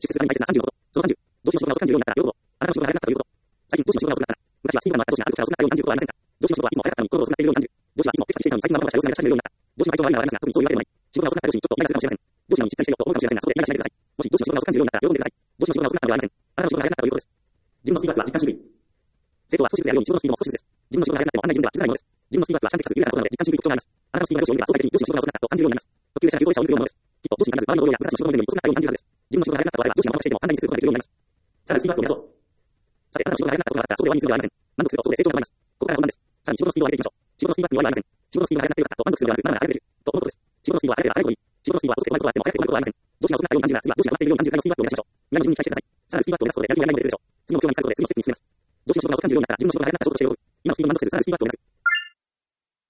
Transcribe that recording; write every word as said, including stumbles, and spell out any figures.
出世するために大切なさんじゅうのこと。そのさんじゅう、動詞の仕事が遅く感じるようになったら両言語。あなたの仕事が早くなったということ。最近、動詞の仕事が遅くなったら、昔はスピードが回った動詞がある時から遅くなったように感じることはありませんか？動詞の仕事はいつも早かったのに、心が遅くなっているように感じる。動詞はいつもテキパキしていたのに、最近はまだまだ車を進めるようになった。動詞の回答はありながらありますが、特にそういうわけでもない。仕事が遅くなった動詞にちょっとイライラするかもしれません。動詞のしっかりしていると思うかもしれませんが、そこでイライラしないでください。もし動詞の仕事が遅く感じるようになったら、両言でください。動詞の仕事が遅くなったのではありません。あなたの仕事が早くなったということです。自分のスピードアップは実感しにくい。生徒は少しずつやるように仕事のスピードも少しずつです。自分の仕事が早くなっても案内順では気づかないものです。自分のスピードアップはちゃんとかつ緩やかなことなので実感しにくい特徴があります。あなたのスピードが上司を見れば相対的に上司の仕事が遅くなったと感じるようになります。特急列車が急行列車を見るようなものです。きっと上司に必ず周りの同僚や部下たちの仕事の以前に遅くなったように感じるはずです。自分の仕事が早くなったとあれば上司が任せていても案内にすることができるようになります。さらにスピードアップを目指そう。さて、あなたの仕事が早くなったことがあったら、そこで終わりにするのではありません。満足するとそこで成長が生まれます。ここからが本番です。さらに仕事のスピードを上げていきましょう。仕事のスピードアップに終わりはありません。仕事のスピードが速くなってよかったと満足するのではなく、まだまだ上げていると思うことです。仕事のスピードは速ければ速いほどいい。仕事のスピードは遅くてもないことがあっても速くてもないことはありません。上司が遅くなったように感じるなら、次は上司が止まっているように感じるぐらいのスピードアップを目指しましょう。皆の自分に期待してください。さらにスピードアップを目指すことで、やる気がないので出るでしょう。次の目標に近づくことで次のステップに進みます。上司の仕事が遅く感じるようになった